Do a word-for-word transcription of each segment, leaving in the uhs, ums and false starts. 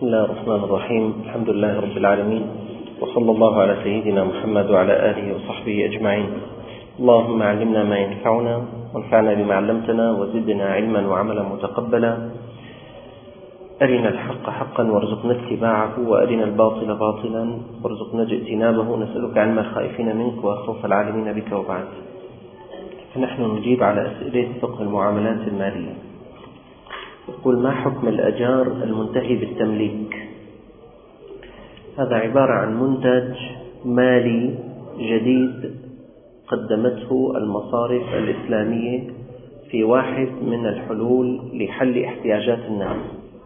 بسم الله الرحمن الرحيم. الحمد لله رب العالمين، وصلى الله على سيدنا محمد وعلى آله وصحبه أجمعين. اللهم علمنا ما ينفعنا وانفعنا بما علمتنا وزدنا علما وعملا متقبلا. أرنا الحق حقا وارزقنا اتباعه، وأرنا الباطل باطلا وارزقنا اجتنابه. نسألك علم الخائفين منك وخوف العالمين بك. وبعد، فنحن نجيب على أسئلة فقه المعاملات المالية. يقول: ما حكم الأجار المنتهي بالتمليك؟ هذا عبارة عن منتج مالي جديد قدمته المصارف الإسلامية في واحد من الحلول لحل احتياجات الناس.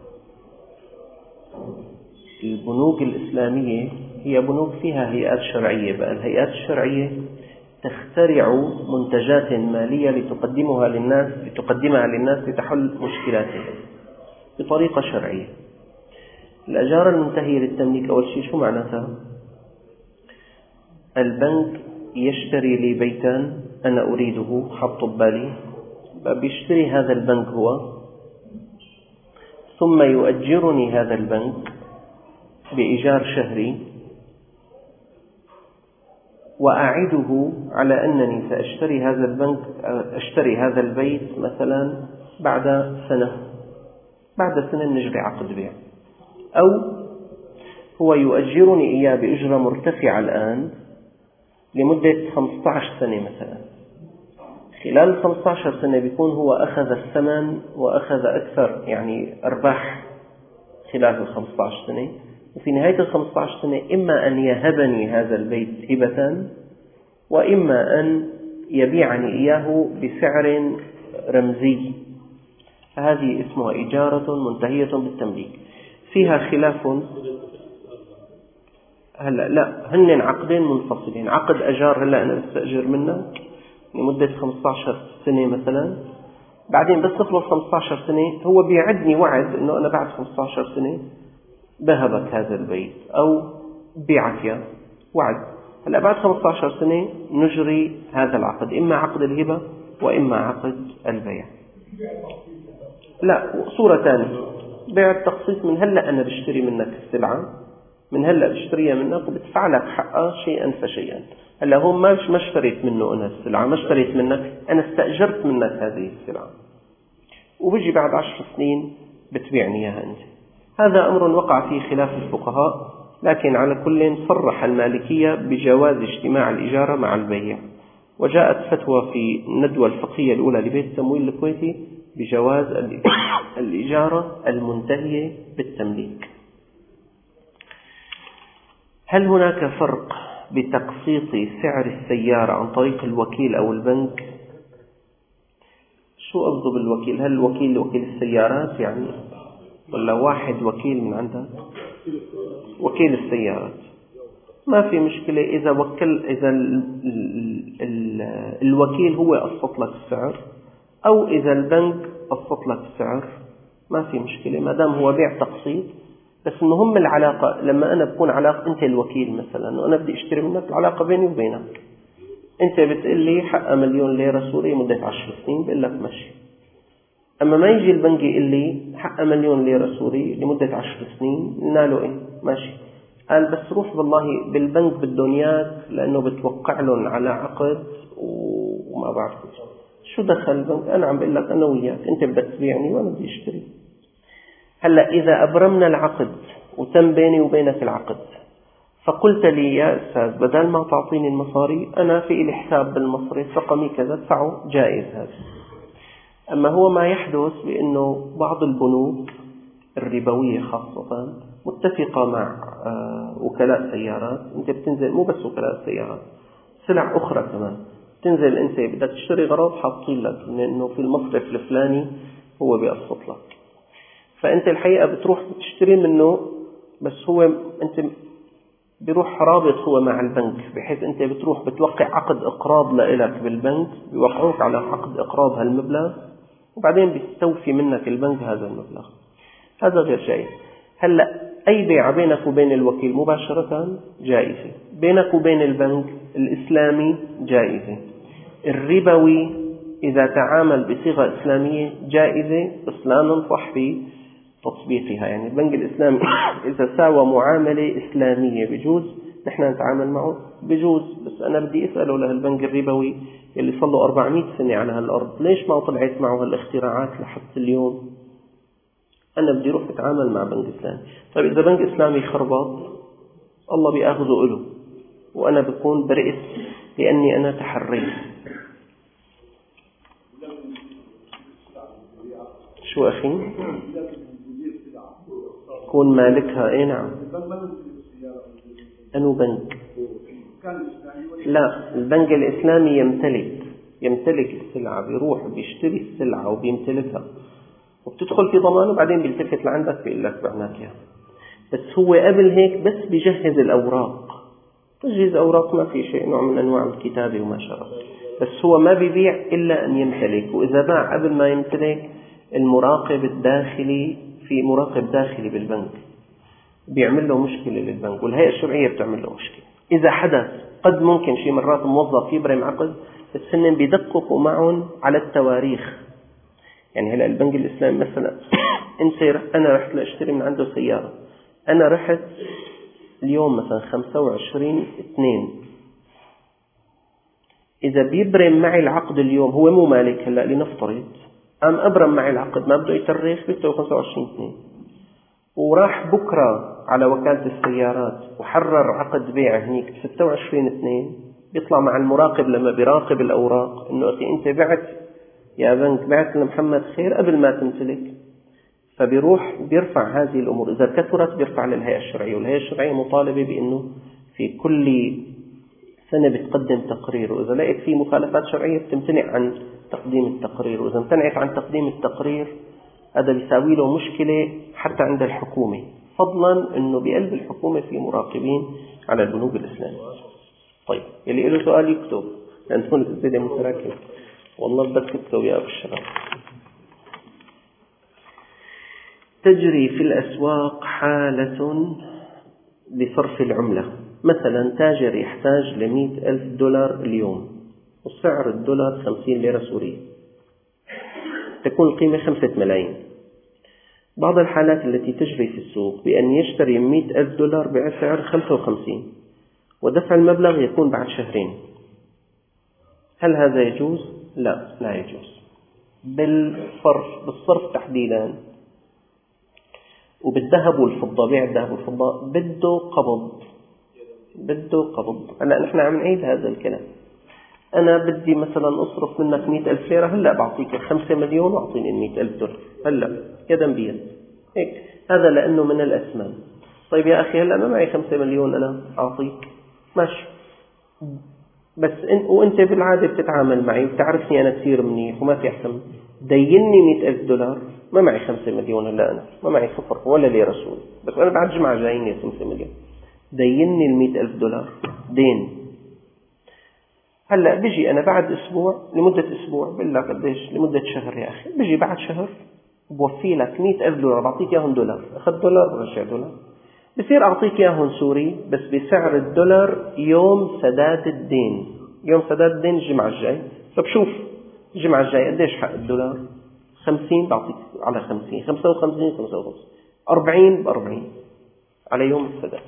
البنوك الإسلامية هي بنوك فيها هيئات شرعية، بقى الهيئات الشرعية تخترع منتجات مالية لتقدمها للناس لتقدمها للناس لتحل مشكلاتهم بطريقة شرعية. الأجار المنتهية للتمليك أول شيء شو معناتها؟ البنك يشتري لي بيتا أنا أريده، حط ببالي، بيشتري هذا البنك هو، ثم يؤجرني هذا البنك بإيجار شهري، وأعده على أنني سأشتري هذا البنك أشتري هذا البيت مثلا بعد سنة بعد سنة نجري عقد بيع، أو هو يؤجرني إياه بأجرة مرتفعة الآن لمدة خمسة عشر سنة مثلا. خلال خمسة عشر سنة بيكون هو أخذ الثمن وأخذ أكثر، يعني أرباح خلال الخمسة عشر سنة، وفي نهاية الخمسة عشر سنة إما أن يهبني هذا البيت هبة، وإما أن يبيعني إياه بسعر رمزي. هذه اسمها إجارة منتهية بالتمليك، فيها خلاف. هلا لا، هن عقدين منفصلين. عقد أجار، هلا أنا بستأجر منك لمدة خمسة عشر سنة مثلا، بعدين بس تخلص خمسة عشر سنة هو بيعدني وعد إنه أنا بعد خمسة عشر سنة بهبك هذا البيت أو بيعك يا وعد. هلا بعد خمسة عشر سنة نجري هذا العقد، إما عقد الهبة وإما عقد البيع. لا، صورة ثانية بيع التقسيط. من هلا أنا بشتري منك السلعة، من هلا بشتريها منك وبدفع لك حقها شيئا فشيئا. هلا هو ما اشتريت منه أنا السلعة، ما اشتريت منك، أنا استأجرت منك هذه السلعة، وبيجي بعد عشر سنين بتبيعني إياها أنت. هذا أمر وقع فيه خلاف الفقهاء، لكن على كل صرح المالكية بجواز اجتماع الإجارة مع البيع، وجاءت فتوى في الندوة الفقهية الأولى لبيت التمويل الكويتي بجواز الإجارة المنتهية بالتمليك. هل هناك فرق بتقسيط سعر السيارة عن طريق الوكيل أو البنك؟ شو قصده بالوكيل؟ هل الوكيل وكيل السيارات يعني، ولا واحد وكيل من عندك؟ وكيل السيارات ما في مشكلة. إذا وكل إذا ال ال ال الوكيل هو قسط لك السعر، أو إذا البنك قسط لك السعر، ما في مشكلة ما دام هو بيع تقسيط. بس المهم العلاقة. لما أنا بكون علاقة أنت الوكيل مثلا وأنا بدي أشتري منك، العلاقة بيني وبينك. أنت بتقول لي حقها مليون ليرة سوري مدة عشر سنين، بقول لك ماشي. أما ما يجي البنك يقول لي حقها مليون ليرة سوري لمدة عشر سنين، قلنا له إيه ماشي. قال بس روح والله بالبنك بدهم إياك لأنه بتوقع لهم على عقد وما بعرف شو دخل البنك. أنا عم بقول لك أنا وياك، أنت بدك تبيعني وأنا بدي أشتري. هلا إذا أبرمنا العقد وتم بيني وبينك العقد، فقلت لي يا أستاذ بدل ما تعطيني المصاري أنا في لي حساب بالمصرف رقمي كذا ادفعه، جائز هذا. أما هو ما يحدث بأنه بعض البنوك الربوية خاصة متفقة مع وكلاء سيارات. أنت بتنزل، مو بس وكلاء سيارات، سلع أخرى كمان، تنزل أنت بدك تشتري غراض حاطين لك لأنه في المصرف الفلاني هو بيقسط لك، فأنت الحقيقة بتروح بتشتري منه، بس هو أنت بيروح رابط هو مع البنك، بحيث أنت بتروح بتوقع عقد إقراض لإلك بالبنك، بيوقعوك على عقد إقراض هالمبلغ، وبعدين بيستوفي منك البنك هذا المبلغ. هذا غير جائز. هلأ أي بيع بينك وبين الوكيل مباشرة جائزة، بينك وبين البنك الإسلامي جائزة. الربوي إذا تعامل بصيغة إسلامية جائزة، بس لا ننصح به تطبيقها. يعني البنك الإسلامي إذا ساوى معاملة إسلامية بجوز نحن نتعامل معه بجوز، بس أنا بدي أسأله لهالبنك الربوي اللي صار له أربعمائة سنة على هالأرض ليش ما طلعت معه هالاختراعات لحتى اليوم؟ أنا بدي أروح أتعامل مع بنك إسلامي. طيب إذا بنك إسلامي خربط الله بيأخذه إله وأنا بكون برئت لأني أنا تحريت. شو أخي؟ كون مالكها. إيه نعم. أنو بنك؟ لا، البنك الإسلامي يمتلك يمتلك السلعة، بيروح بيشتري السلعة وبيمتلكها وبتدخل في ضمانه وبعدين بيلتفت لعندك بيقول لك بعناك اياها. بس هو قبل هيك بس بيجهز الأوراق. تجهيز أوراق ما في شيء، نوع من أنواع الكتابة وما شابه، بس هو ما بيبيع إلا أن يمتلك. وإذا باع قبل ما يمتلك المراقب الداخلي، في مراقب داخلي بالبنك بيعمل له مشكلة للبنك، والهيئة الشرعية بتعمل له مشكلة. إذا حدث قد ممكن شيء مرات موظف يبرم عقد بس هن بيدققوا معهم على التواريخ. يعني هلا البنك الإسلامي مثلا انت أنا رحت لأشتري من عنده سيارة، أنا رحت اليوم مثلا خمسة وعشرين اثنين، إذا بيبرم معي العقد اليوم هو مو مالك هلا لنفترض، قام أبرم معي العقد ما بده يترخ بيكتب خمسة وعشرين اثنين، وراح بكرة على وكالة السيارات وحرر عقد بيع هنيك ستة وعشرين اثنين، بيطلع مع المراقب لما بيراقب الأوراق إنه أخي أنت بعت يا بنك، بعت لمحمد خير قبل ما تمتلك. فبيروح بيرفع هذه الأمور، إذا كثرت بيرفع للهيئة الشرعية، والهيئة الشرعية مطالبة بأنه في كل سنة بتقدم تقرير، وإذا لقيت فيه مخالفات شرعية بتمتنع عن تقديم التقرير، وإذا امتنعت عن تقديم التقرير هذا بيساوي له مشكلة حتى عند الحكومة، فضلا أنه بقلب الحكومة في مراقبين على البنوك الإسلامية. طيب اللي له سؤال يكتب لأن تكون الأسئلة متراكمة، والله بدك تكتب يا أبو الشباب. تجري في الأسواق حالة لصرف العملة، مثلا تاجر يحتاج لمئة ألف دولار اليوم وسعر الدولار خمسين ليرة سورية، تكون القيمة خمسة ملايين. بعض الحالات التي تجري في السوق بأن يشتري مئة ألف دولار بسعر خمسة وخمسين ودفع المبلغ يكون بعد شهرين، هل هذا يجوز؟ لا، لا يجوز. بالصرف بالصرف تحديدا وبالذهب والفضة، بيع الذهب والفضة بده قبض، بده قبض. هلا نحن عم نعيد هذا الكلام، أنا بدي مثلا أصرف منك مئة ألف ليرة، هلا بعطيك خمسة مليون وأعطيني المئة ألف دولار هلا يدا بيد هيك، هذا لأنه من الأثمان. طيب يا أخي هلا أنا معي خمسة مليون أنا أعطيك ماشي، بس إن وأنت بالعادة بتتعامل معي وبتعرفني أنا كثير منيح وما في أحسن، ديني مئة ألف دولار، ما معي خمسة مليون هلا، أنا ما معي صفر ولا ليرة سوري، بس أنا بعد جمعة جايني خمسة مليون، ديني المئة ألف دولار دين. هلا بيجي أنا بعد أسبوع، لمدة أسبوع بقول لك قديش، لمدة شهر يا أخي، بيجي بعد شهر بوفي لك مئة ألف دولار، بعطيك إياهم دولار، أخذ دولار برجع دولار، بصير أعطيك إياهم سوري بس بسعر الدولار يوم سداد الدين، يوم سداد الدين الجمعة الجاي. طب شوف الجمعة الجاي قديش حق الدولار؟ خمسين، بعطيك على خمسين، خمسة وخمسين، خمسة وخمسين، أربعين بأربعين على يوم السداد.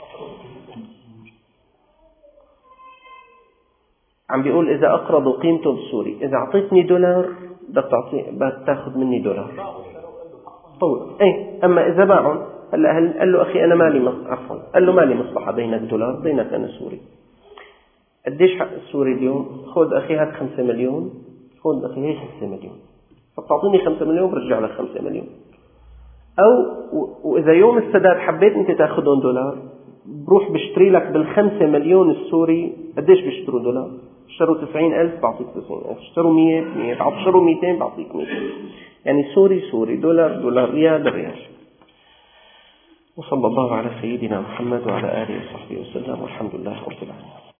عم بيقول إذا أقرضوا قيمته بالسوري، إذا أعطيتني دولار بدك تعطي بدك تاخذ مني دولار. طول إيه، أما إذا باعهم هلا قال له أخي أنا مالي مص... عفوا قال له مالي مصلحة بينك دولار بينك أنا سوري، قديش حق السوري اليوم؟ خذ أخي هات خمسة مليون، خذ أخي هي خمسة مليون، فبتعطيني خمسة مليون برجع لك خمسة مليون. أو وإذا يوم السداد حبيت أنت تاخذهم دولار، بروح بشتري لك بالخمسة مليون السوري. قديش بيشتروا دولار؟ اشتروا تسعين ألف بعطيك تسعين ألف، اشتروا مية مية، اشتروا ميتين بعطيك ميتين، يعني سوري سوري، دولار دولار، ريال ريال. وصلى الله على سيدنا محمد وعلى آله وصحبه وسلم، والحمد لله رب العالمين.